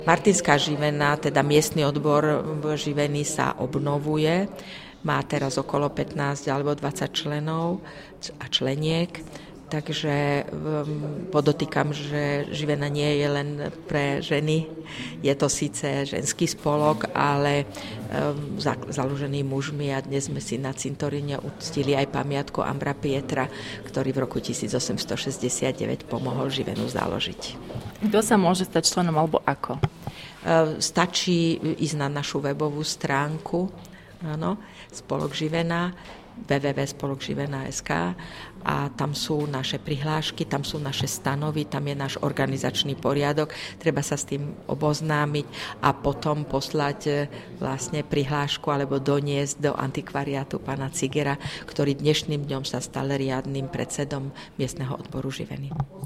Martinská Živena, teda miestny odbor Živeny sa obnovuje. Má teraz okolo 15 alebo 20 členov a členiek. Takže podotýkam, že Živena nie je len pre ženy. Je to síce ženský spolok, ale založený mužmi a dnes sme si na cintoríne uctili aj pamiatku Ambra Pietra, ktorý v roku 1869 pomohol Živenu založiť. Kto sa môže stať členom alebo ako? Stačí ísť na našu webovú stránku, áno, Spolok Živena, www.spolokživena.sk a tam sú naše prihlášky, tam sú naše stanovy, tam je náš organizačný poriadok, treba sa s tým oboznámiť a potom poslať vlastne prihlášku alebo doniesť do antikvariátu pána Cigera, ktorý dnešným dňom sa stal riadnym predsedom miestneho odboru Živeny.